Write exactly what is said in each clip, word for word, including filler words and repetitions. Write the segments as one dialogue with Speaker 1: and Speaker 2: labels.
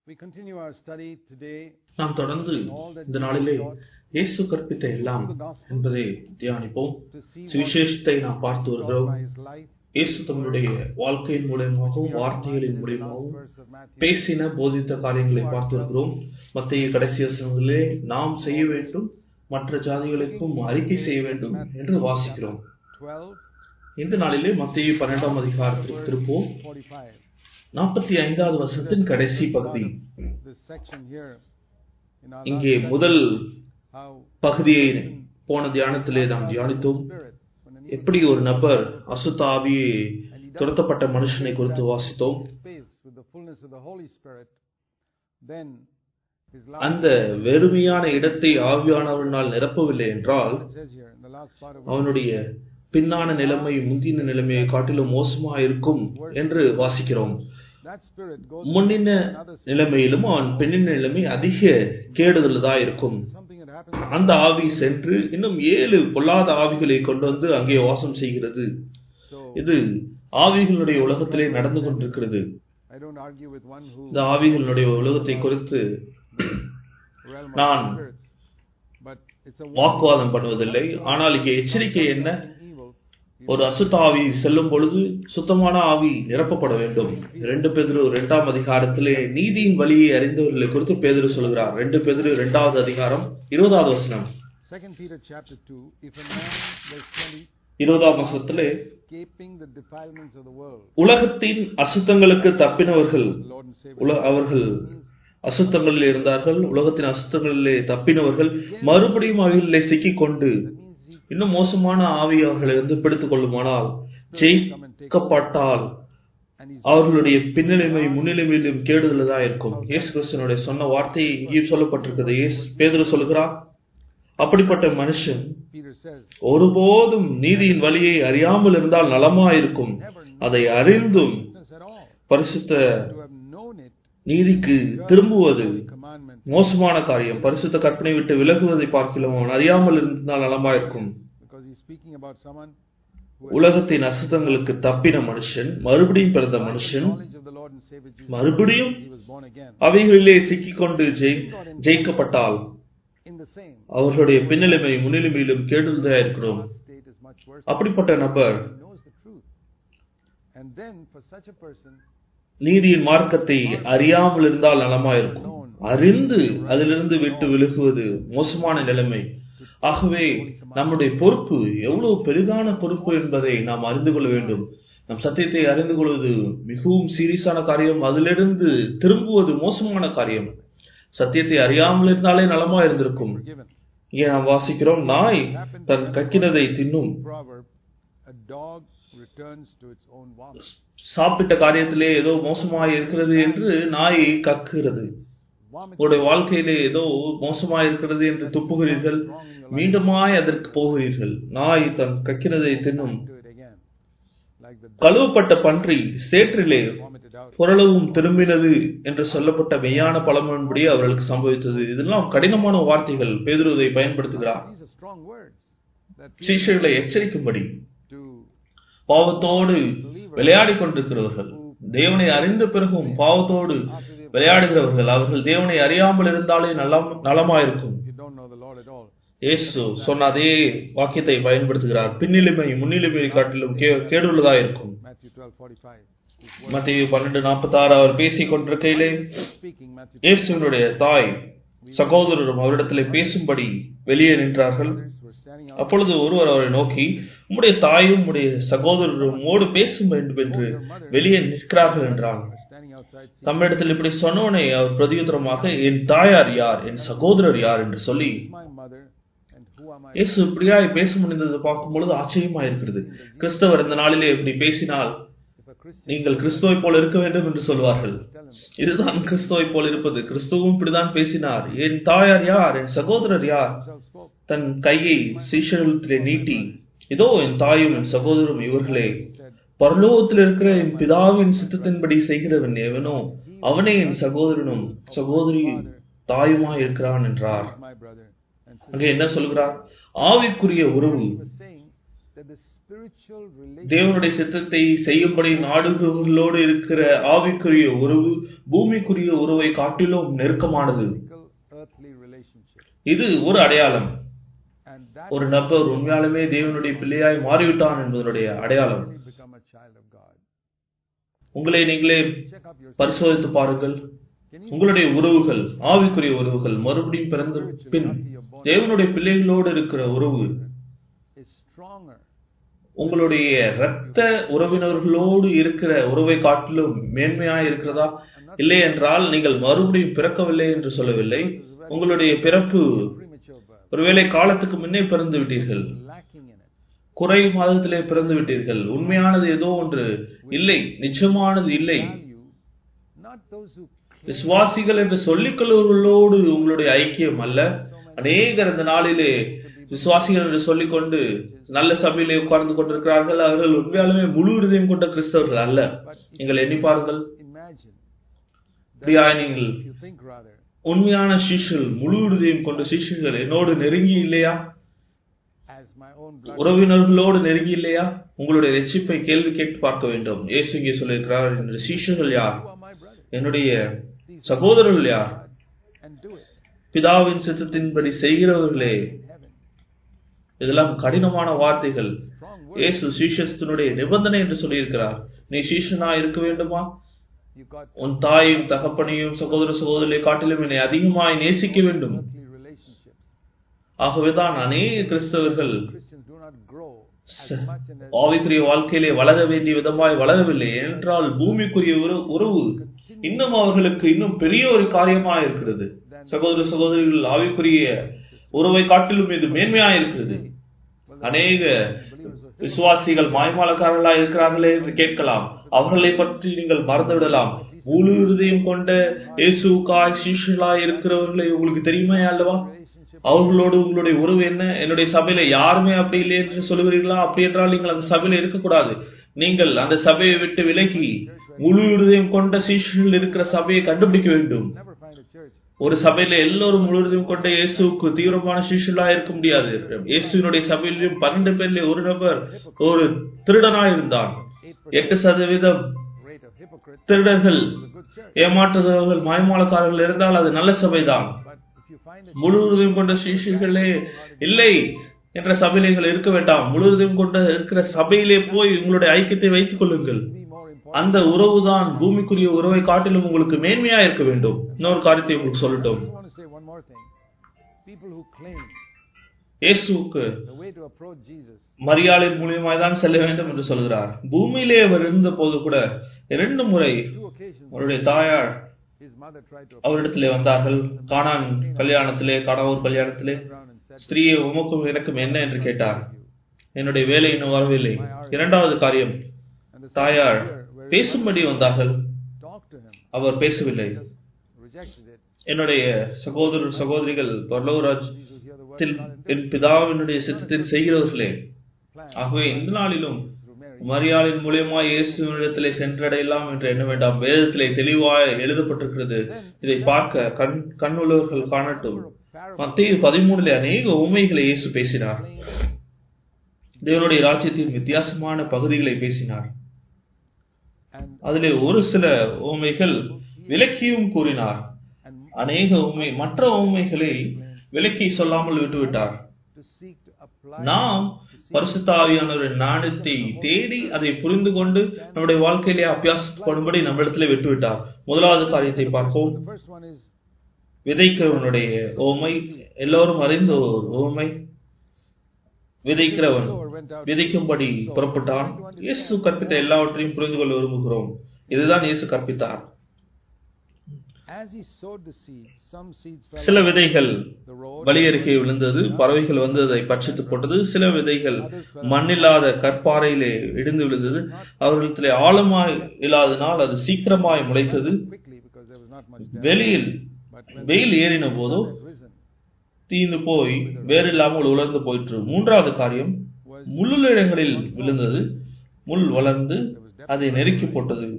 Speaker 1: We continue our study today.
Speaker 2: நாம் தொடர்ந்து இந்த நாளிலே இயேசு கற்பித்த எல்லாம் என்பதை தியானிப்போம். சுவிசேஷத்தை நாம் பார்த்து வருகிறோம். இயேசு தம்முடைய வாழ்க்கையின் மூலமாகவும் வார்த்தைகளின் மூலமாகவும் பேசின போதித்த காரியங்களை பார்த்து வருகிறோம். மத்திய கடைசி வசனங்களிலே நாம் செய்ய வேண்டும், மற்ற ஜாதிகளுக்கும் அறிக்கை செய்ய வேண்டும் என்று வாசிக்கிறோம். இந்த நாளிலே மத்திய பன்னிரண்டாம் அதிகாரத்திற்கு திருப்போம். நாற்பத்தி ஐந்தாவது வசனத்தின் கடைசி பகுதி. இங்கே முதல் பகுதியை போன தியானத்திலே நாம் தியானித்தோம். எப்படி ஒரு நபர் அசுத்த ஆவியை துரத்தப்பட்ட மனுஷனை குறித்து வாசித்தோம். அந்த வெறுமையான இடத்தை ஆவியானவனால் நிரப்பவில்லை என்றால் அவனுடைய பின்னான நிலைமை முந்தின நிலைமையை காட்டிலும் மோசமாக இருக்கும் என்று வாசிக்கிறோம். முன்னின நிலைமையிலும் அவன் பெண்ணின் நிலைமை அதிக கேடுதலதா இருக்கும். அந்த ஆவி சென்று இன்னும் ஏழு பொல்லாத ஆவிகளை கொண்டு வந்து அங்கே வாசம் செய்கிறது. இது ஆவிகளுடைய உலகத்திலே நடந்து கொண்டிருக்கிறது. இந்த ஆவிகளுடைய உலகத்தை குறித்து நான் வாக்குவாதம் பண்ணுவதில்லை. ஆனால் இங்கே எச்சரிக்கை என்ன? ஒரு அசுத்த ஆவி செல்லும் பொழுது சுத்தமான ஆவி நிரப்பப்பட வேண்டும். ரெண்டு பேதுரு இரண்டாம் அதிகாரத்திலே நீதியின் வழியை அறிந்தவர்களை குறித்து பேதுரு சொல்கிறார். ரெண்டு பேதுரு இரண்டாவது அதிகாரம் இருபதாவது வசனம். இருபதாம் வசனத்திலே உலகத்தின் அசுத்தங்களுக்கு தப்பினவர்கள், அவர்கள் அசுத்தங்களில் இருந்தார்கள், உலகத்தின் அசுத்தங்களிலே தப்பினவர்கள் மறுபடியும் அவைகளிலே சிக்கிக் கொண்டு இன்னும் மோசமான ஆவி அவர்களை வந்து பிடித்துக் கொள்ளுமானால் ஜெயிக்கப்பட்டால் அவர்களுடைய பின்னிலைமை முன்னிலைமையிலும் கேடுதலதான் இருக்கும். இயேசு கிறிஸ்துவினுடைய சொன்ன வார்த்தையை இங்கேயும் சொல்லப்பட்டிருக்கிறது. இயேசு பேதுரு சொல்கிறார், அப்படிப்பட்ட மனுஷன் ஒருபோதும் நீதியின் வழியை அறியாமல் இருந்தால் நலமாயிருக்கும். அதை அறிந்தும் பரிசுத்த நீதிக்கு திரும்புவது மோசமான காரியம். பரிசுத்த கற்பனை விட்டு விலகுவதை பார்க்கலாம் அவன் அறியாமல் இருந்தால் நலமாயிருக்கும். உலகத்தின் அசுத்தங்களுக்கு தப்பின மனுஷன், மறுபடியும் பிறந்த மனுஷன், மறுபடியும் அவைகளிலே சிக்கிக்கொண்டு ஜெயிக்கப்பட்டால் அவர்களுடைய பின்னிலைமை முன்னிலைமையிலும் கேடுதலாக இருக்கிறோம். அப்படிப்பட்ட நபர் நீதியின் மார்க்கத்தை அறியாமல் இருந்தால் நலமாயிருக்கும். அறிந்து அதிலிருந்து விட்டு விலகுவது மோசமான நிலைமை. ஆகவே நம்முடைய பொறுப்பு எவ்வளவு பெரிதான பொறுப்பு என்பதை நாம் அறிந்து கொள்ள வேண்டும். நம் சத்தியத்தை அறிந்து கொள்வது மிகவும் சீரியஸான காரியம். அதிலிருந்து திரும்புவது மோசமான காரியம். சத்தியத்தை அறியாமல் இருந்தாலே நலமா இருந்திருக்கும். இங்கே நாம் வாசிக்கிறோம், நாய் தன் கக்கினதை தின்னும். சாப்பிட்ட காரியத்திலே ஏதோ மோசமாக இருக்கிறது என்று நாய் கக்குகிறது. உங்களுடைய வாழ்க்கையிலே ஏதோ மோசமாக இருக்கிறது என்று துப்புகிறீர்கள், மீண்டுமாய் அதற்கு போகிறீர்கள். நாய் தன் கக்கினதை தின்னும். கழுவப்பட்ட பன்றி சேற்றிலே புரளவும் திரும்பினது என்று சொல்லப்பட்ட மெய்யான பழமொழிபடி அவர்களுக்கு சம்பவித்தது. இதெல்லாம் கடினமான வார்த்தைகள். பேதுரு இதை பயன்படுத்துகிறார் சீஷர்களை எச்சரிக்கும்படி. பாவத்தோடு விளையாடி கொண்டிருக்கிறவர்கள், தேவனை அறிந்த பிறகும் பாவத்தோடு விளையாடுகிறவர்கள், அவர்கள் தேவனை அறியாமல் இருந்தாலே நலமாயிருக்கும். இயேசு சொன்ன அதே வாக்கியத்தை பயன்படுத்துகிறார். பின்னிலைமை முன்னிலைமையை காட்டிலும் கேடுள்ளதா இருக்கும். மத்தேயு பன்னிரண்டு நாற்பத்தி ஆறு அவர் பேசிக் கொண்டிருக்கையிலே இயேசுவினுடைய தாய் சகோதரரும் அவரிடத்திலே பேசும்படி வெளியே நின்றார்கள். அப்பொழுது ஒருவர் அவரை நோக்கி, உம்முடைய தாயும் உம்முடைய சகோதரரும் உம்மோடு பேசும் வேண்டும் என்று வெளியே நிற்கிறார்கள் என்றான். தம்மிடத்தில் இப்படி சொன்னவனை அவர் பிரதியுத்தரமாக, என் தாயார் யார், என் சகோதரர் யார் என்று சொல்லி இயேசு இப்படியாய் பேச முடிந்தது பார்க்கும் பொழுது ஆச்சரியமா இருக்கிறது. கிறிஸ்தவர் இந்த நாளிலே இப்படி பேசினால் நீங்கள் கிறிஸ்துவை போல இருக்க வேண்டும் என்று சொல்வார்கள். இதுதான் கிறிஸ்துவை போல இருப்பது. கிறிஸ்துவும் இப்படிதான் பேசினார். என் தாயார் யார், என் சகோதரர் யார்? தன் கையை சீஷர்களிடத்திலே நீட்டி, இதோ என் தாயும் என் சகோதரரும் இவர்களே, பரலோகத்தில் இருக்கிற என் பிதாவின் சித்தத்தின்படி செய்கிறவன் எவனோ அவனே என் சகோதரனும் சகோதரியும் தாயுமா இருக்கிறான் என்றார். அங்கே என்ன சொல்கிறார்? ஆவிக்குரிய உறவு தேவனுடைய சித்தத்தை செய்யும்படி நாடுகளோடு இருக்கிற ஆவிக்குரிய உறவு பூமிக்குரிய உறவை காட்டிலும் நெருக்கமானது. இது ஒரு அடையாளம். ஒரு நபர் உண்மையாலுமே தேவனுடைய பிள்ளையாய் மாறிவிட்டான் என்பதனுடைய அடையாளம். உங்களை நீங்களே பரிசோதித்து பாருங்கள். உங்களுடைய உறவுகள், ஆவிக்குரிய உறவுகள், மறுபடியும் பிறந்த பின் தேவனுடைய பிள்ளைகளோடு இருக்கிற உறவு உங்களுடைய இரத்த உறவினர்களோடு இருக்கிற உறவை காட்டிலும் மேன்மையாய் இருக்கிறதா? இல்லை என்றால் நீங்கள் மறுபடியும் பிறக்கவில்லை என்று சொல்லவில்லை. உங்களுடைய பிறப்பு ஒருவேளை காலத்துக்கு முன்னே பிறந்து விட்டீர்கள், குறை மாதத்திலே பிறந்து விட்டீர்கள். உண்மையானது ஏதோ ஒன்று இல்லை, நிச்சயமானது இல்லை. விசுவாசிகள் என்று சொல்லிக் கொள்வர்களோடு உங்களுடைய ஐக்கியம் அல்ல. அநேகர் இந்த நாளிலே விசுவாசிகள் என்று சொல்லிக்கொண்டு நல்ல சபையிலே உட்கார்ந்து கொண்டிருக்கிறார்கள். அவர்கள் உண்மையாலுமே முழு இதயம் கொண்ட கிறிஸ்தவர்கள் அல்ல. நீங்கள் எண்ணி பாருங்கள். நீங்கள் உண்மையான சீஷர்கள், முழு இதயம் கொண்ட சீஷர்கள் என்னோடு நெருங்கி இல்லையா? உறவினர்களோடு நெருங்கி இல்லையா? உங்களுடைய ரட்சிப்பை கேள்வி கேட்டு பார்க்க வேண்டும். இயேசு இங்கே சொல்லியிருக்கிறார், என்னுடைய சீஷர்கள் யார்? என்னுடைய சகோதரர்கள் யார்? பிதாவின் சித்தத்தின்படி செய்கிறவர்களே. இதெல்லாம் கடினமான வார்த்தைகள். இயேசு சீஷத்தினுடைய நிபந்தனை என்று சொல்லியிருக்கிறார். நீ சீஷனா இருக்க வேண்டுமா? உன் தாயும் தகப்பனையும் சகோதர சகோதரியை காட்டிலும் என்னை அதிகமாய் நேசிக்க வேண்டும். ஆகவேதான் அநேக கிறிஸ்தவர்கள் ஆவிக்குரிய வாழ்க்கையிலே வளர வேண்டிய விதமாய் வளரவில்லை. என்றால் பூமிக்குரிய உறவு இன்னும் அவர்களுக்கு இன்னும் பெரிய ஒரு காரியமாக இருக்கிறது. சகோதர சகோதரிகள் ஆவிக்குரிய உறவை காட்டிலும் இது மேன்மையாக இருக்கிறது. அநேக விசுவாசிகள் மாய்மாலக்காரர்களாக இருக்கிறார்களே என்று கேட்கலாம். அவர்களை பற்றி நீங்கள் மறந்து விடலாம். முழு இருதயம் கொண்ட இயேசுவுக்காய் சீஷர்களாய் இருக்கிறவர்களை உங்களுக்கு தெரியுமே அல்லவா? அவர்களோடு உங்களுடைய உறவு என்ன? என்னுடைய சபையில யாருமே அப்படி இல்லை என்று சொல்லுகிறீர்களா? அப்படி என்றால் நீங்கள் அந்த சபையில இருக்கக்கூடாது. நீங்கள் அந்த சபையை விட்டு விலகி முழு இருதயம் கொண்ட சீஷர்கள் இருக்கிற சபையை கண்டுபிடிக்க வேண்டும். ஒரு சபையில எல்லோரும் முழு இருதயம் கொண்ட இயேசுக்கு தீவிரமான சீஷர்களாக இருக்க முடியாது. இயேசுவினுடைய சபையிலும் பன்னெண்டு பேர்ல ஒரு நபர் ஒரு திருடனாய் இருந்தான். எட்டு சதவீதம் திருடர்கள், ஏமாற்றுகிறவர்கள், மாய்மாலக்காரர்கள் இருந்தால் அது நல்ல சபைதான். முழுவதும் கொண்ட சீஷர்களே இல்லை என்ற சபையிலே இருக்க வேண்டாம். முழுவதும் கொண்ட இருக்கிற சபையிலே போய் உங்களுடைய ஐக்கியத்தை வைத்துக் கொள்ளுங்கள். அந்த உறவுதான் பூமிக்குரிய உறவை காட்டிலும் உங்களுக்கு மேன்மையா இருக்க வேண்டும். இன்னொரு காரியத்தை உங்களுக்கு சொல்லட்டும். இயேசுவுக்கு மரியாளின் மூலியமாய் தான் செல்ல வேண்டும் என்று சொல்கிறார். பூமியிலே அவர் இருந்த போது கூட இரண்டு முறை அவருடைய தாயார் அவரிடத்திலே வந்தார்கள். கானான் கல்யாணத்திலே, கானாவூர் கல்யாணத்திலே, ஸ்திரீயை உமக்கும் எனக்கும் என்ன என்று கேட்டார். என்னுடைய வேலை இன்னும் வரவில்லை. இரண்டாவது காரியம், தாயார் பேசும்படி வந்தார்கள், அவர் பேசவில்லை. என்னுடைய சகோதரர் சகோதரிகள் பரலோகராஜ்யத்தில் என் பிதாவினுடைய சித்தத்தின் செய்கிறவர்களே. ஆகவே இந்த நாளிலும் மரியாளின் மூலியமா இயேசுவிடத்திலே சென்றடையலாம் என்று எண்ண வேண்டாம். வேதத்திலே தெளிவாய் எழுதப்பட்டிருக்கிறது. இதை பார்க்க கண் கண்ணுள்ளவர்கள் காணட்டும். மத்தேயு பதிமூணுல அநேக உண்மைகளை இயேசு பேசினார். தேவனுடைய ராஜ்யத்தின் வித்தியாசமான பகுதிகளை பேசினார். அதிலே ஒரு சில உண்மைகள் விலக்கியும் கூறினார். அநேக உண்மை மற்ற உண்மைகளை விலக்கி சொல்லாமல் விட்டுவிட்டார். நாம் பரிசுத்த ஆவியானவரின் ஞானத்தை தேடி அதை புரிந்து கொண்டு நம்முடைய வாழ்க்கையிலே அபியாசப்படும்படி நம்மிடத்திலே விட்டுவிட்டார். முதலாவது காரியத்தை பார்ப்போம். விதைக்கிறவனுடைய ஓமை, எல்லோரும் அறிந்த ஒரு ஓமை. விதைக்கிறவன் விதைக்கும்படி புறப்பட்டான். இயேசு கற்பித்த எல்லாவற்றையும் புரிந்து கொள்ள விரும்புகிறோம். இதுதான் இயேசு கற்பித்தார். சில விதைகள் வழி அருகே விழுந்தது, பறவைகள் வந்து அதை பட்சித்து போட்டது. சில விதைகள் மண்ணில்லாத கற்பாறையிலே இடிந்து விழுந்தது. அவர்களிடத்திலே ஆழமாய் இல்லாதனால் அது சீக்கிரமாய் முளைத்தது. வெளியில் வெயில் ஏறின போதோ தீந்து போய் வேறு இல்லாமல் உலர்ந்து போயிற்று. மூன்றாவது காரியம், முள்ளுள்ள இடங்களில் விழுந்தது. முள் வளர்ந்து அதை நெருக்கி போட்டது.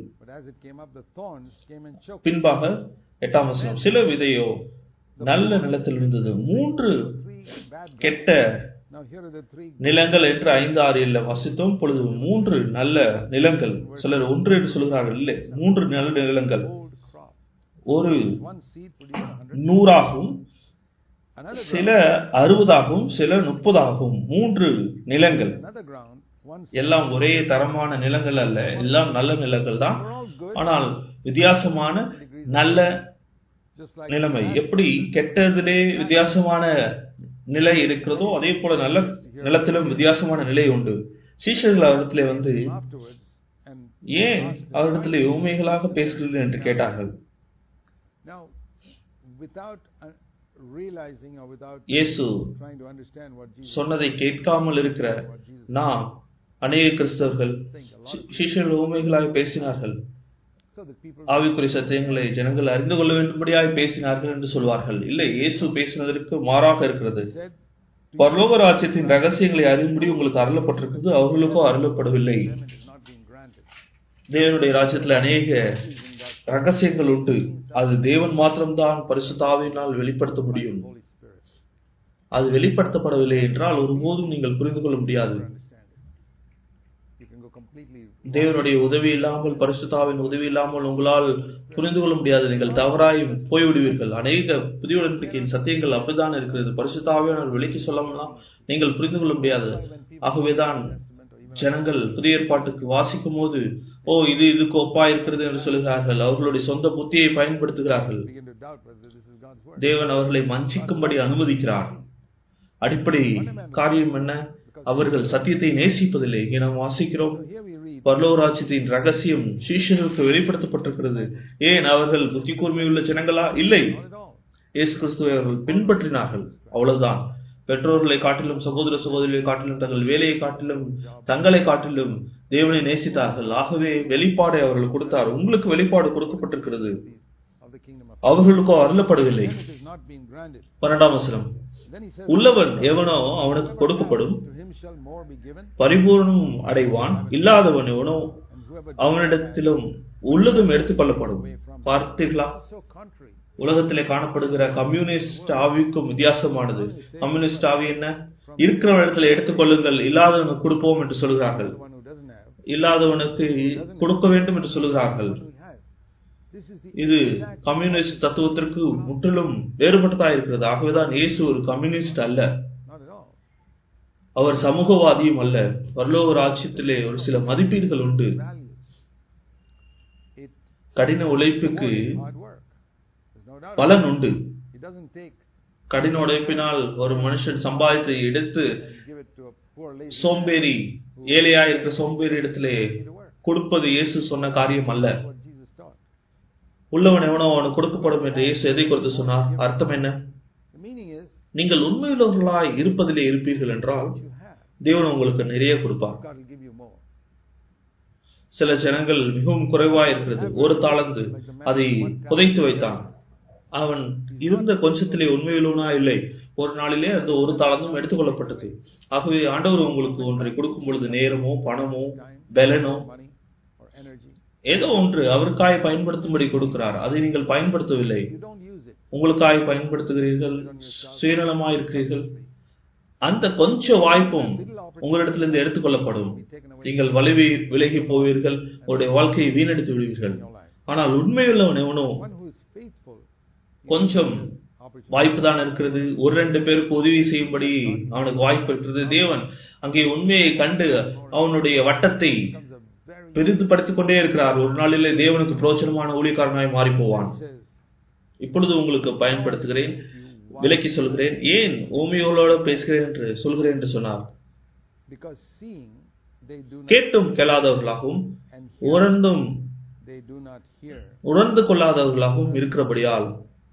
Speaker 2: பின்பாக எட்டாம் வசனம், சில விதையோ நல்ல நிலத்தில் விழுந்தது. மூன்று கெட்ட
Speaker 1: Now here are the three
Speaker 2: நிலங்கள் என்று ஐந்து ஆறு இல்ல வசித்தோம். பொழுது மூன்று நல்ல நிலங்கள், சிலர் ஒன்று என்று சொல்கிறார்கள், இல்லை மூன்று நல்ல நிலங்கள்,
Speaker 1: old crop.
Speaker 2: ஒரு
Speaker 1: One seed produced a hundred.
Speaker 2: நூறாகவும்
Speaker 1: Another
Speaker 2: சில அறுபதாகவும் சில முப்பதாகவும் மூன்று நிலங்கள்.
Speaker 1: another ground. One seed.
Speaker 2: எல்லாம் ஒரே தரமான நிலங்கள் அல்ல, எல்லாம் நல்ல நிலங்கள் தான்.
Speaker 1: They're all good.
Speaker 2: ஆனால் வித்தியாசமான நல்ல
Speaker 1: Just like
Speaker 2: நிலைமை. எப்படி கெட்டதிலே வித்தியாசமான நிலை இருக்கிறதோ அதே போல நல்ல நிலத்திலும் வித்தியாசமான நிலை உண்டு. சீஷர்கள் அவரிடத்திலே வந்து
Speaker 1: afterwards and
Speaker 2: ஏன் அவரிடத்திலே உண்மைகளாக பேசுகிறீர்கள் என்று கேட்டார்கள்.
Speaker 1: now without uh, realizing or without
Speaker 2: இயேசு
Speaker 1: trying to understand what Jesus
Speaker 2: சொன்னதை கேட்காமல் இருக்கிற நாம் அநேக கிறிஸ்தவர்கள் சீஷர்கள் உண்மைகளாக பேசினார்கள்,
Speaker 1: so that people
Speaker 2: ஆவிக்குரிய சத்தியங்களை ஜனங்கள் அறிந்து கொள்ள வேண்டும்படியாக பேசினார்கள் என்று சொல்வார்கள். இல்லை, இயேசு பேசினதற்கு மாறாக இருக்கிறது.
Speaker 1: said
Speaker 2: பரலோக ராஜ்யத்தின் ரகசியங்களை அறியும்படி உங்களுக்கு அருளப்பட்டிருக்கிறது, அவர்களுக்கோ அருளப்படவில்லை.
Speaker 1: them it is not being granted.
Speaker 2: தேவனுடைய ராஜ்யத்தில் அநேக ரகசியங்கள் உண்டு, அது தேவன் மாத்திரம்தான் பரிசுத்த ஆவியினால் வெளிப்படுத்த முடியும்.
Speaker 1: Holy Spirit.
Speaker 2: அது வெளிப்படுத்தப்படவில்லை என்றால் ஒருபோதும் நீங்கள் புரிந்து கொள்ள முடியாது.
Speaker 1: Understand it. You can go completely
Speaker 2: தேவனுடைய உதவி இல்லாமல், பரிசுத்தாவின் உதவி இல்லாமல் உங்களால் புரிந்து கொள்ள முடியாது. நீங்கள் தவறாய் போய்விடுவீர்கள். அநேக புதிய உடன்படிக்கையின் சத்தியங்கள் அப்படித்தான் இருக்கிறது. பரிசுத்தாவியானவர் விலைக்கு சொல்லலாம், நீங்கள் புரிந்து கொள்ள முடியாது. ஆகவேதான் ஜனங்கள் புதிய ஏற்பாட்டுக்கு வாசிக்கும் போது ஓ இது இதுக்கு ஒப்பா இருக்கிறது என்று சொல்கிறார்கள். அவர்களுடைய சொந்த புத்தியை பயன்படுத்துகிறார்கள்.
Speaker 1: begin to doubt whether this is God's word.
Speaker 2: தேவன் அவர்களை வஞ்சிக்கும்படி அனுமதிக்கிறார். அடிப்படை காரியம் என்ன? அவர்கள் சத்தியத்தை நேசிப்பதில்லை. இங்கே நாம் வாசிக்கிறோம்,
Speaker 1: So here we read
Speaker 2: பரலோக ராஜ்யத்தின் ரகசியம் சீஷர்களுக்கு வெளிப்படுத்தப்பட்டிருக்கிறது. ஏன் அவர்கள் புத்தி கூர்மையுள்ள ஜனங்களா? இல்லை,
Speaker 1: not at all.
Speaker 2: இயேசு கிறிஸ்துவை அவர்கள் பின்பற்றினார்கள், அவ்வளவுதான். பெற்றோர்களை காட்டிலும் சகோதர சகோதரிகளை காட்டிலும் தங்கள் வேலையை காட்டிலும் தங்களை காட்டிலும் தேவனை நேசித்தார்கள். ஆகவே வெளிப்பாடை அவர்கள் கொடுத்தார். உங்களுக்கு வெளிப்பாடு கொடுக்கப்பட்டிருக்கிறது,
Speaker 1: Of the kingdom of
Speaker 2: அவர்களுக்கோ அருளப்படவில்லை.
Speaker 1: Then it is not being granted.
Speaker 2: பன்னெண்டாம் வசனம்,
Speaker 1: Then he says,
Speaker 2: உள்ளவன் எவனோ அவனுக்கு கொடுக்கப்படும்,
Speaker 1: to him shall more be given,
Speaker 2: பரிபூர்ணமும் அடைவான். இல்லாதவன் எவனோ
Speaker 1: and whoever
Speaker 2: அவனிடத்திலும் உள்ளதும் எடுத்துக் கொள்ளப்படும். பார்த்தீர்களா?
Speaker 1: is so contrary.
Speaker 2: உலகத்திலே காணப்படுகிற கம்யூனிஸ்ட் ஆவிக்கும் வித்தியாசமானது. கம்யூனிஸ்ட் ஆவி என்ன? இருக்கிறவனிடத்தில் எடுத்துக்கொள்ளுங்கள், இல்லாதவனுக்கு கொடுப்போம் என்று சொல்கிறார்கள்.
Speaker 1: The one who doesn't have,
Speaker 2: இல்லாதவனுக்கு கொடுக்க வேண்டும் என்று சொல்கிறார்கள்.
Speaker 1: who has. This is the
Speaker 2: இது கம்யூனிஸ்ட் தத்துவத்திற்கு முற்றிலும் வேறுபட்டதா இருக்கிறது. ஆகவேதான் இயேசு ஒரு கம்யூனிஸ்ட் அல்ல,
Speaker 1: not at all.
Speaker 2: அவர் சமூகவாதியும் அல்ல. பரலோக ராஜ்யத்திலே ஒரு சில மதிப்பீடுகள் உண்டு.
Speaker 1: Values. It
Speaker 2: கடின உழைப்புக்கு
Speaker 1: hard work. There's no doubt.
Speaker 2: பலன் உண்டு.
Speaker 1: He doesn't take
Speaker 2: கடின உழைப்பினால் ஒரு மனுஷன் சம்பாதித்து எடுத்து
Speaker 1: and give it to a poor lazy
Speaker 2: சோம்பேறி, ஏழையா இருக்கிற சோம்பேறி இடத்திலே
Speaker 1: to work.
Speaker 2: கொடுப்பது இயேசு சொன்ன காரியம் அல்ல.
Speaker 1: What Jesus taught.
Speaker 2: உள்ளவன் எவனோ அவனுக்கு கொடுக்கப்படும் என்று இயேசு எதை குறித்து சொன்னார்? அர்த்தம் என்ன?
Speaker 1: The meaning is
Speaker 2: நீங்கள் உண்மையுள்ளவர்களாய் இருப்பதிலே இருப்பீர்கள் என்றால்
Speaker 1: what you have.
Speaker 2: தேவன் உங்களுக்கு நிறைய கொடுப்பார்.
Speaker 1: God will give you more.
Speaker 2: சில ஜனங்கள் மிகவும் குறைவாய் இருக்கிறது. ஒரு தாளந்து, அதை புதைத்து வைத்தான். அவன் இருந்த கொஞ்சத்திலே உண்மையுள்ளவனா இல்லை. ஒரு நாளிலே அந்த ஒரு தாளந்தும் எடுத்துக்கொள்ளப்பட்டது. ஆகவே ஆண்டவர் உங்களுக்கு ஒன்றை கொடுக்கும் பொழுது நேரமோ பணமோ பலனோ
Speaker 1: Money or energy.
Speaker 2: ஏதோ ஒன்று அவருக்காய் பயன்படுத்தும்படி கொடுக்கிறார். அதை நீங்கள் பயன்படுத்தவில்லை,
Speaker 1: You don't use it.
Speaker 2: உங்களுக்காய் பயன்படுத்துகிறீர்கள், சுயநலமாய் இருக்கிறீர்கள். அந்த கொஞ்ச வாய்ப்பும் உங்களிடத்திலிருந்து எடுத்துக்கொள்ளப்படும். நீங்கள் வலிவி விலகி போவீர்கள், உங்களுடைய வாழ்க்கையை வீணடித்து விடுவீர்கள். ஆனால் உண்மையுள்ளவன் எவனோ
Speaker 1: One who is faithful.
Speaker 2: கொஞ்சம்
Speaker 1: Opportunity.
Speaker 2: வாய்ப்பு தான் இருக்கிறது, ஒரு ரெண்டு பேருக்கு உதவி செய்யும்படி அவனுக்கு வாய்ப்பு இருக்கிறது. தேவன் அங்கே உண்மையை கண்டு அவனுடைய வட்டத்தை
Speaker 1: Becomes a very
Speaker 2: பெரிதுபடுத்திக் கொண்டே இருக்கிறார். ஒரு நாளிலே தேவனுக்கு பிரோஜனமான ஊழியக்காரனாய் மாறி போவான்.
Speaker 1: says
Speaker 2: இப்பொழுது உங்களுக்கு பயன்படுத்துகிறேன், விலக்கி சொல்கிறேன். ஏன் ஊமையோடு பேசுகிறேன் என்று சொல்கிறேன் என்று சொன்னார்.
Speaker 1: because seeing they do not
Speaker 2: கேட்டும் கேளாதவர்களாகவும்
Speaker 1: and
Speaker 2: உணர்ந்தும்
Speaker 1: they do not hear.
Speaker 2: உணர்ந்து கொள்ளாதவர்களாகவும் இருக்கிறபடியால்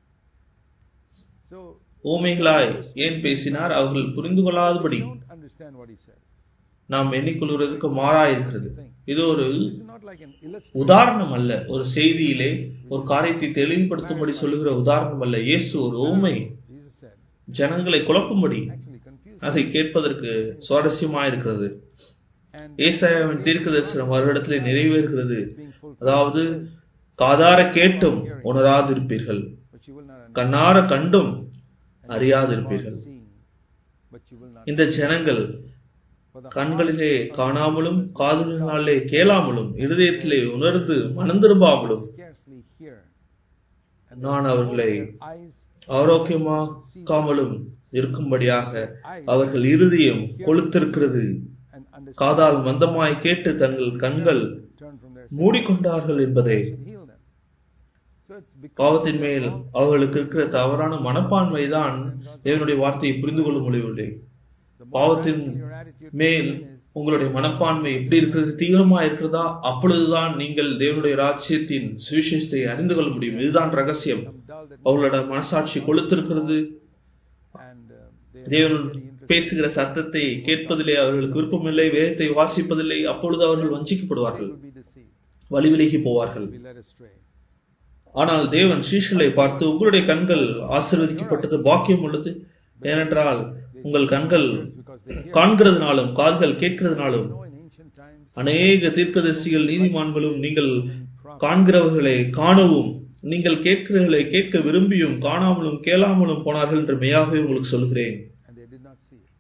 Speaker 1: So
Speaker 2: ஊமைகளாய் ஏன் பேசினார்? அவர்கள் புரிந்து கொள்ளாதபடி.
Speaker 1: don't understand what he says.
Speaker 2: நாம் எண்ணிக்கொள்வதற்கு மாறாய் இருக்கிறது. இது ஒரு
Speaker 1: This is not like an illustration.
Speaker 2: உதாரணம் அல்ல, ஒரு செய்தியிலே ஒரு காரியத்தை தெளிவுபடுத்தும்படி சொல்லுகிற உதாரணம் அல்ல. இயேசு ஒரு ஊமை
Speaker 1: Jesus said.
Speaker 2: ஜனங்களை குழப்பும்படி.
Speaker 1: Actually confused.
Speaker 2: அதை கேட்பதற்கு சுவாரஸ்யமாயிருக்கிறது.
Speaker 1: And
Speaker 2: ஏசாயாவின் தீர்க்கதரிசனம் அவரிடத்திலே நிறைவேறுகிறது.
Speaker 1: being fulfilled.
Speaker 2: அதாவது காதார கேட்டும் உணராதிருப்பீர்கள்,
Speaker 1: But you will not understand.
Speaker 2: கண்ணார கண்டும் அறியாதிருப்பீர்கள்.
Speaker 1: Seeing, but you will not.
Speaker 2: இந்த ஜனங்கள்
Speaker 1: For the
Speaker 2: கண்களிலே காணாமலும் காதுகளினாலே கேளாமலும் இருதயத்திலே உணர்ந்து மனந்திரும்பாமலும்
Speaker 1: scarcely hear, and
Speaker 2: நான் அவர்களை
Speaker 1: their eyes
Speaker 2: ஆரோக்கியமாக்காமலும் இருக்கும்படியாக அவர்கள் இருதயம் கொளுத்திருக்கிறது,
Speaker 1: and understand
Speaker 2: காதால் மந்தமாய் கேட்டு தங்கள் கண்கள்
Speaker 1: turn from their
Speaker 2: மூடிக்கொண்டார்கள் என்பதே.
Speaker 1: should heal them. So it's because
Speaker 2: பாவத்தின் மேல் அவர்களுக்கு இருக்கிற தவறான மனப்பான்மை தான் தேவனுடைய வார்த்தையை புரிந்து கொள்ள முடியவில்லை. பாவத்தின் மேல் உங்களுடைய மனப்பான்மை எப்படி இருக்கிறது, தீவிரமா இருக்கிறதா, அப்பொழுதுதான் நீங்கள் தேவனுடைய ராஜ்யத்தின் சுவிசேஷத்தை அறிந்து கொள்ள முடியும். இதுதான் ரகசியம். அவர்களோட மனசாட்சி கொளுத்திருக்கிறது.
Speaker 1: and uh, they
Speaker 2: தேவன் பேசுகிற சத்தத்தை கேட்பதிலே அவர்களுக்கு விருப்பமில்லை, வேதத்தை வாசிப்பதில்லை. அப்பொழுது அவர்கள் வஞ்சிக்கப்படுவார்கள்,
Speaker 1: will be deceived,
Speaker 2: வழி விலகி போவார்கள்.
Speaker 1: be led astray.
Speaker 2: ஆனால் தேவன் சீஷர்களை பார்த்து, உங்களுடைய கண்கள் ஆசீர்வதிக்கப்பட்டது, பாக்கியம் உள்ளது. ஏனென்றால் உங்கள் கண்கள்
Speaker 1: Because they hear.
Speaker 2: காண்கிறதுனாலும் காதுகள் கேட்கிறதுனாலும்
Speaker 1: know in ancient times
Speaker 2: அநேக தீர்க்கதரிசிகள் நீதிமான்களும் நீங்கள் காண்கிறவர்களை காணவும் நீங்கள் கேட்கிறவர்களை கேட்க விரும்பியும் காணாமலும் கேளாமலும் போனார்கள் என்று மெய்யாகவே உங்களுக்கு சொல்கிறேன்.
Speaker 1: and they did not see it,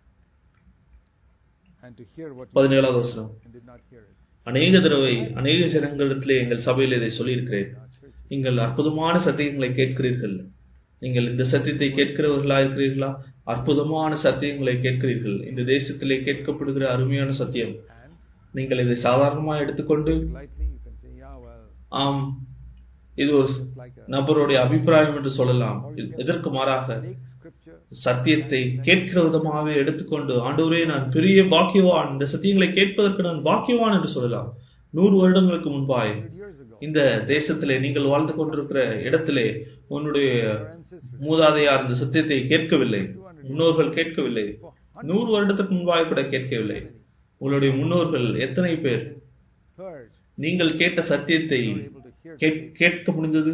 Speaker 1: and to hear what you
Speaker 2: பதினேழாவது வசனம்.
Speaker 1: and did not hear it.
Speaker 2: அநேக தடவை அநேக ஜனங்களிடத்திலே எங்கள் சபையில் இதை சொல்லியிருக்கிறேன். நீங்கள் அற்புதமான சத்தியங்களை கேட்கிறீர்கள். நீங்கள் இந்த சத்தியத்தை கேட்கிறவர்களா இருக்கிறீர்களா? அற்புதமான சத்தியங்களை கேட்கிறீர்கள். இந்த தேசத்திலே கேட்கப்படுகிற அருமையான சத்தியம்.
Speaker 1: And
Speaker 2: நீங்கள் இதை சாதாரணமாக எடுத்துக்கொண்டு
Speaker 1: lightly you can say, yeah, well,
Speaker 2: ஆம் இது ஒரு
Speaker 1: just like a
Speaker 2: நபருடைய அபிப்பிராயம் என்று சொல்லலாம். இதற்கு மாறாக
Speaker 1: take scripture
Speaker 2: சத்தியத்தை கேட்கிற விதமாகவே எடுத்துக்கொண்டு, ஆண்டவரே நான் பெரிய பாக்கியவான், இந்த சத்தியங்களை கேட்பதற்கு நான் பாக்கியவான் என்று சொல்லலாம். நூறு வருடங்களுக்கு முன்பாய்
Speaker 1: one hundred years ago,
Speaker 2: இந்த தேசத்திலே நீங்கள் வாழ்ந்து கொண்டிருக்கிற இடத்திலே உன்னுடைய
Speaker 1: our ancestors
Speaker 2: மூதாதையார் இந்த சத்தியத்தை கேட்கவில்லை, முன்னோர்கள் கேட்கவில்லை. நூறு வருடத்துக்கு முன்பாக கூட கேட்கவில்லை. உங்களுடைய முன்னோர்கள் எத்தனை பேர்
Speaker 1: heard
Speaker 2: நீங்கள் கேட்ட சத்தியத்தை
Speaker 1: were able to hear
Speaker 2: கேட்- கேட்க முடிந்தது?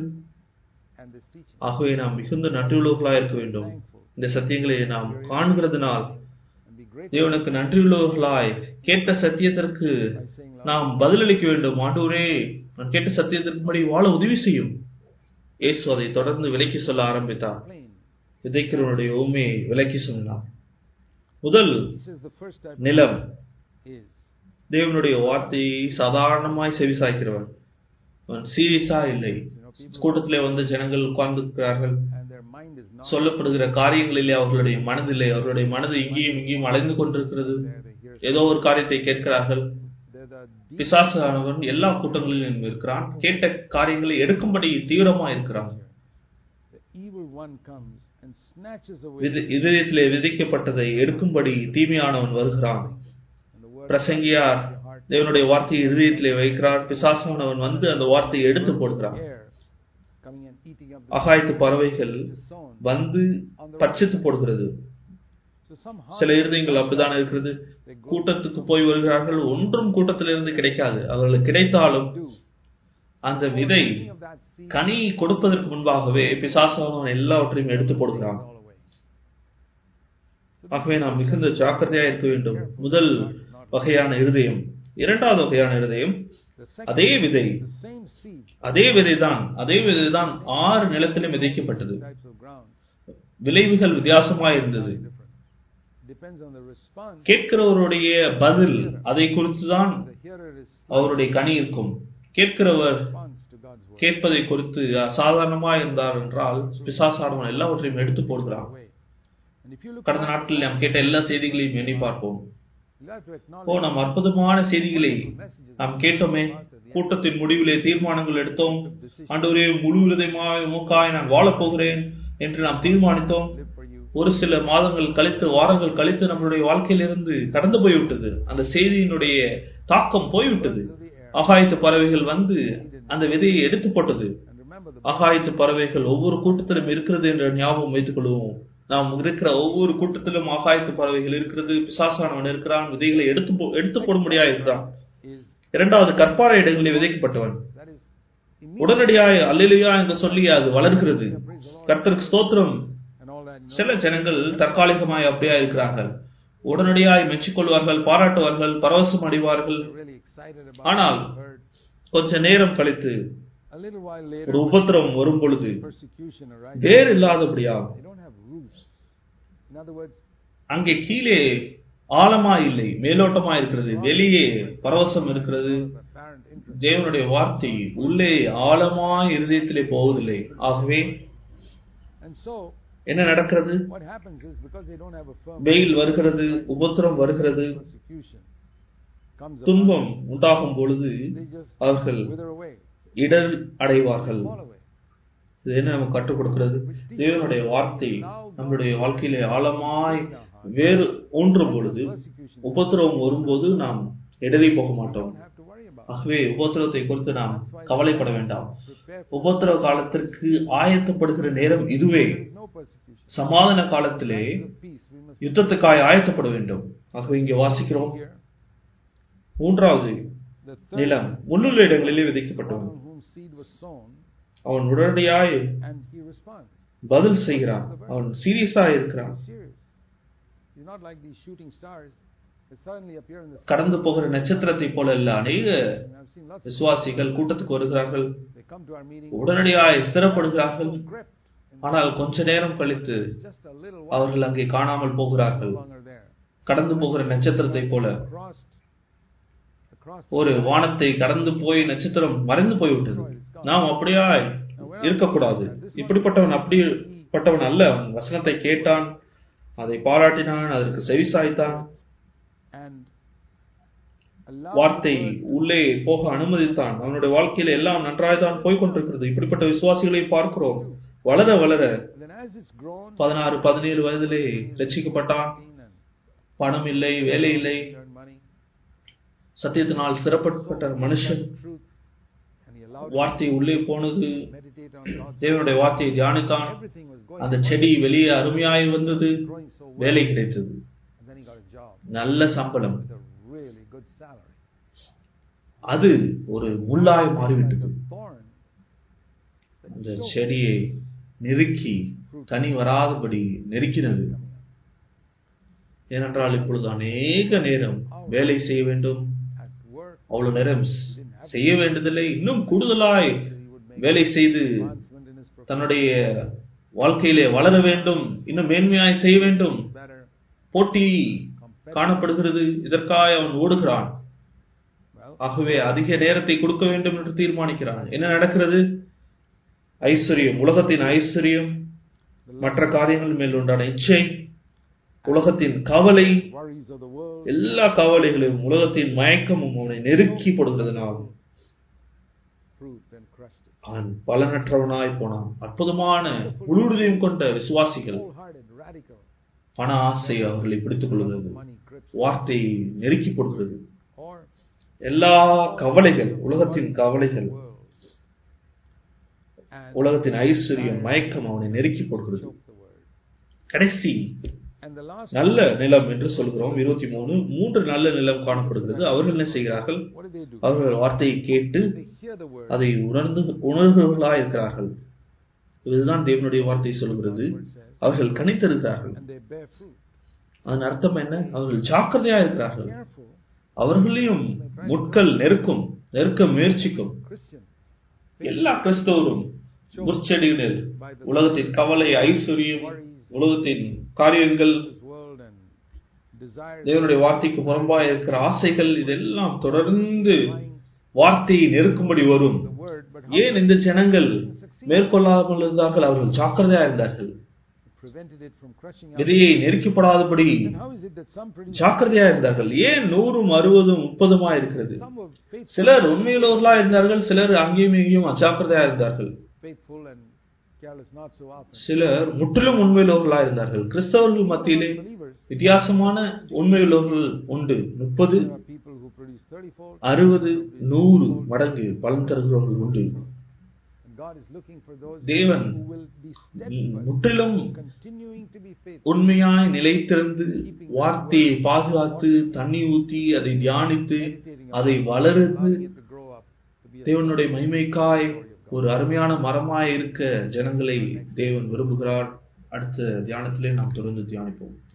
Speaker 1: and this teaching.
Speaker 2: ஆகவே நாம் மிகுந்த நன்றியுள்ளவர்களாக இருக்க வேண்டும். இந்த சத்தியங்களை நாம் காண்கிறதுனால்
Speaker 1: And be grateful
Speaker 2: தேவனுக்கு நன்றியுள்ளவர்களாய் கேட்ட சத்தியத்திற்கு
Speaker 1: by saying, Lord,
Speaker 2: நாம் பதிலளிக்க வேண்டும். ஆண்டவரே நான் கேட்ட சத்தியத்தின்படி வாழ உதவி செய்யும். இயேசு அதை தொடர்ந்து விலக்கி சொல்ல ஆரம்பித்தார்.
Speaker 1: plain.
Speaker 2: விதைக்கிறவனுடைய உண்மையை விலக்கி சொன்னார். முதல்
Speaker 1: He says the first type
Speaker 2: நிலம்
Speaker 1: is
Speaker 2: தேவனுடைய வார்த்தையை சாதாரணமாய் செவிசாய்க்கிறவன். அவன் சீரியஸா இல்லை. கூட்டத்திலே வந்து ஜனங்கள் உட்கார்ந்திருக்கிறார்கள்.
Speaker 1: and their mind is not
Speaker 2: சொல்லப்படுகிற காரியங்களிலே அவர்களுடைய மனதில்லை. அவர்களுடைய மனது இங்கேயும் இங்கேயும் அலைந்து கொண்டிருக்கிறது.
Speaker 1: there. They hear
Speaker 2: ஏதோ ஒரு காரியத்தை கேட்கிறார்கள்.
Speaker 1: they're the deep
Speaker 2: பிசாசானவன் எல்லா கூட்டங்களிலும் இருக்கிறான். கேட்ட காரியங்களை எடுக்கும்படி தீவிரமா இருக்கிறான்.
Speaker 1: the evil one comes and snatches away
Speaker 2: வித- இதயத்திலே விதைக்கப்பட்டதை எடுக்கும்படி தீமையானவன் வருகிறான்.
Speaker 1: and the word
Speaker 2: பிரசங்கியார் தேவனுடைய வார்த்தையை இதயத்திலே வைக்கிறார். பிசாசானவன் வந்து அந்த வார்த்தையை எடுத்து போடுகிறான்.
Speaker 1: air coming and eating up the
Speaker 2: ஆகாயத்து பறவைகள்
Speaker 1: which is sown.
Speaker 2: வந்து பட்சித்து போடுகிறது.
Speaker 1: So some
Speaker 2: சில இருதயங்கள் அப்படித்தான் இருக்கிறது. கூட்டத்துக்கு போய் வருகிறார்கள், ஒன்றும் கூட்டத்திலிருந்து கிடைக்காது. அவர்களுக்கு கிடைத்தாலும்
Speaker 1: do
Speaker 2: அந்த விதை
Speaker 1: any of that seed
Speaker 2: கனி கொடுப்பதற்கு முன்பாகவே பிசாசானவன் எல்லாவற்றையும் எடுத்து போடுகிறான்.
Speaker 1: all away.
Speaker 2: ஆகவே நாம் மிகுந்த ஜாக்கிரதையா இருக்க வேண்டும். முதல் வகையான இருதயம். இரண்டாவது வகையான இருதயம்
Speaker 1: The second,
Speaker 2: அதே விதை,
Speaker 1: the same seed,
Speaker 2: அதே விதைதான் அதே விதைதான் ஆறு நிலத்திலும் விதைக்கப்பட்டது.
Speaker 1: types of ground,
Speaker 2: விளைவுகள் வித்தியாசமாய் இருந்தது.
Speaker 1: different. Depends on the response.
Speaker 2: கேட்கிறவருடைய பதில் அதை குறித்துதான்
Speaker 1: The hearer is
Speaker 2: அவருடைய கனி இருக்கும். கேட்கிறவர்
Speaker 1: response to God's word.
Speaker 2: கேட்பதை குறித்து சாதாரணமா இருந்தார் என்றால் பிசாசானவன் எல்லாவற்றையும் எடுத்து போடுகிறான்.
Speaker 1: Away. And if you look
Speaker 2: கடந்த நாட்களில் நாம் கேட்ட எல்லா செய்திகளையும் எண்ணி பார்ப்போம்.
Speaker 1: you have to acknowledge
Speaker 2: ஓ நாம் அற்புதமான செய்திகளை
Speaker 1: messages
Speaker 2: நாம் கேட்டோமே. கூட்டத்தின் முடிவிலே தீர்மானங்கள் எடுத்தோம். ஆண்டவரே முழு விதமாய் மூக்காய் நான் வாழப் போகிறேன் என்று நாம் தீர்மானித்தோம்.
Speaker 1: live for you.
Speaker 2: ஒரு சில மாதங்கள் கழித்து வாரங்கள் கழித்து நம்மளுடைய வாழ்க்கையிலிருந்து கடந்து போய்விட்டது. அந்த செய்தியினுடைய தாக்கம் போய்விட்டது. ஆகாயத்து பறவைகள் வந்து அந்த விதையை எடுத்து போட்டது.
Speaker 1: And remember the
Speaker 2: ஆகாயத்து பறவைகள் ஒவ்வொரு கூட்டத்திலும் இருக்கிறது என்ற ஞாபகம் வைத்துக் கொள்வோம். நாம் இருக்கிற ஒவ்வொரு கூட்டத்திலும் ஆகாயத்து பறவைகள் இருக்கிறது. பிசாசானவன் இருக்கிறான். விதைகளை எடுத்து போ- எடுத்து போடும்படியா இருக்கிறான்.
Speaker 1: is
Speaker 2: இரண்டாவது கற்பாறை இடங்களில் விதைக்கப்பட்டவன்.
Speaker 1: that is immediate
Speaker 2: உடனடியாய் அல்லேலூயா என்று சொல்லி அது வளர்கிறது. கர்த்தருக்கு ஸ்தோத்திரம்.
Speaker 1: and all that. No,
Speaker 2: சில ஜனங்கள் தற்காலிகமாய் அப்படியா இருக்கிறார்கள். உடனடியாய் மெச்சிக்கொள்வார்கள், பாராட்டுவார்கள், பரவசம் அடைவார்கள்.
Speaker 1: they're really excited about
Speaker 2: ஆனால்
Speaker 1: what they heard.
Speaker 2: கொஞ்ச நேரம் கழித்து
Speaker 1: A little while
Speaker 2: ஒரு
Speaker 1: later,
Speaker 2: உபத்திரம் வரும் பொழுது
Speaker 1: persecution arises.
Speaker 2: வேறு இல்லாதபடியா
Speaker 1: They don't have roots. In other words,
Speaker 2: அங்கே கீழே ஆழமா இல்லை, மேலோட்டமா இருக்கிறது, வெளியே பரவசம் இருக்கிறது. தேவனுடைய வார்த்தை உள்ளே ஆழமா இருதயத்திலே போவதில்லை. ஆகவே என்ன நடக்கிறது? வெயில் வருகிறது, உபத்திரம் வருகிறது, துன்பம் உண்டாகும் பொழுது அவர்கள் இடர் அடைவார்கள். இது என்ன நமக்கு கற்றுக் கொடுக்கிறது? தேவனுடைய வார்த்தை நம்முடைய வாழ்க்கையிலே ஆழமாய் வேறு ஊன்றும் பொழுது, உபத்திரவம் வரும்போது நாம் இடறி போக மாட்டோம். ஆகவே உபத்திரவத்தை குறித்து நாம் கவலைப்பட வேண்டாம். உபத்திரவ காலத்திற்கு ஆயத்தப்படுகிற நேரம் இதுவே. சமாதான காலத்திலே யுத்தத்துக்காய் ஆயத்தப்பட வேண்டும். ஆகவே இங்கே வாசிக்கிறோம், மூன்றாவது நிலம் முள்ளுள்ள இடங்களிலே விதைக்கப்பட்டவன். அவன் உடனடியாய் பதில் செய்கிறான். அவன் சீரியஸா இருக்கிறான். கடந்து போகிற நட்சத்திரத்தை போல இல்ல. அநேக விசுவாசிகள் கூட்டத்துக்கு வருகிறார்கள், உடனடியாய் ஸ்திரப்படுகிறார்கள். ஆனால் கொஞ்ச நேரம் கழித்து அவர்கள் அங்கே காணாமல் போகிறார்கள். கடந்து போகிற நட்சத்திரத்தை போல. ஒரு வானத்தை கடந்து போய் நட்சத்திரம் மறைந்து போய்விட்டது. நாம் அப்படியா இருக்கக்கூடாது. இப்படிப்பட்டவன் அப்படிப்பட்டவன் அல்ல. அவன் வசனத்தை கேட்டான், அதை பாராட்டினான், அதற்கு செவிசாய்த்தான், வார்த்தை உள்ளே போக அனுமதித்தான். அவனுடைய வாழ்க்கையில எல்லாம் நன்றாய்தான் போய்கொண்டிருக்கிறது. இப்படிப்பட்ட விசுவாசிகளை பார்க்கிறோம். வளர வளர பதினாறு பதினேழு வயதிலே ரட்சிக்கப்பட்டான். பணம் இல்லை, வேலை இல்லை, சத்தியத்தினால் சிறப்பட்ட மனுஷன். வார்த்தை உள்ளே போனது, தேவனுடைய வார்த்தையை தியானித்தான். அந்த செடி வெளியே அருமையாய் வந்தது, வேலை கிடைத்தது, நல்ல சம்பளம். அது ஒரு முள்ளாய் மாறிவிட்டது. அந்த செடியை நெருக்கி தனி வராதபடி நெருக்கினது. ஏனென்றால் இப்பொழுது அநேக நேரம் வேலை செய்ய வேண்டும், அவ்வளவு நேரம் செய்ய வேண்டியதில்லை, இன்னும் கூடுதலாய் வேலை செய்து தன்னுடைய வாழ்க்கையிலே வளர வேண்டும், இன்னும் மேன்மையாய் செய்ய வேண்டும். போட்டி காணப்படுகிறது, இதற்காக அவன் ஓடுகிறான். ஆகவே அதிக நேரத்தை கொடுக்க வேண்டும் என்று தீர்மானிக்கிறான். என்ன நடக்கிறது? ஐஸ்வர்யம், உலகத்தின் ஐஸ்வர்யம், மற்ற காரியங்கள் மேல் உண்டான இச்சை, உலகத்தின் கவலை, எல்லா கவலைகளையும் உலகத்தின் மயக்கமும் அவனை நெருக்கி போடுகிறதுனாலும் அவன் பலனற்றவனாய் போனான். அற்புதமான முழுவதையும் கொண்ட விசுவாசிகள் பண ஆசை அவர்களை பிடித்துக் கொள்கிறது, வார்த்தையை நெருக்கி போடுகிறது. எல்லா கவலைகள், உலகத்தின் கவலைகள், உலகத்தின் ஐஸ்வர்யம், மயக்கம் அவனை நெருக்கி போடுகிறது. கடைசி நல்ல நிலம் என்று சொல்கிறோம். இருபத்தி மூணு மூன்று நல்ல நிலம் காணப்படுகிறது. அவர்கள் என்ன செய்கிறார்கள்? அவர்கள் வார்த்தையை கேட்டு அதை உணர்ந்து உணர்வுகளாக இருக்கிறார்கள். இதுதான் தேவனுடைய வார்த்தை சொல்கிறது. அவர்கள் கனித்தருகிறார்கள். அதன் அர்த்தம் என்ன? அவர்கள் ஜாக்கிரதையா இருக்கிறார்கள். அவர்களையும் முட்கள் நெருக்கும், நெருக்க முயற்சிக்கும். எல்லா கிறிஸ்தவரும் முற்செடியினர், உலகத்தின் கவலை, ஐஸ்வர்யம், உலகத்தின் காரியங்கள், தேவனுடைய வார்த்தைக்கு புறம்பாக இருக்கிற ஆசைகள், இதெல்லாம் தொடர்ந்து வார்த்தையை நெருக்கும்படி வரும். ஏன் இந்த ஜனங்கள் மேற்கொள்ளாமல் இருந்தார்கள்? அவர்கள் ஜாக்கிரதையா இருந்தார்கள். விதையை நெருக்கப்படாதபடி ஜாக்கிரதையா இருந்தார்கள். ஏன் நூறும் அறுபதும் முப்பதுமா இருக்கிறது? சிலர் உண்மையுள்ளவர்களா இருந்தார்கள், சிலர் அங்கேயும் இங்கேயும் அஜாக்கிரதையா இருந்தார்கள், சிலர் முற்றிலும் உண்மையுள்ளவர்களா இருந்தார்கள். கிறிஸ்தவர்கள் மத்தியிலே வித்தியாசமான உண்மையுள்ளவர்கள் உண்டு. முப்பது, அறுபது, நூறு மடங்கு பலன் தருகிறவர்கள் உண்டு. தேவன் முற்றிலும் உண்மையாய் நிலைத்திருந்து வார்த்தையை பாதுகாத்து தண்ணி ஊற்றி அதை தியானித்து அதை வளர்ந்து தேவனுடைய மகிமைக்காய் ஒரு அருமையான மரமாய் இருக்க ஜனங்களை தேவன் விரும்புகிறார். அடுத்த தியானத்திலே நாம் தொடர்ந்து தியானிப்போம்.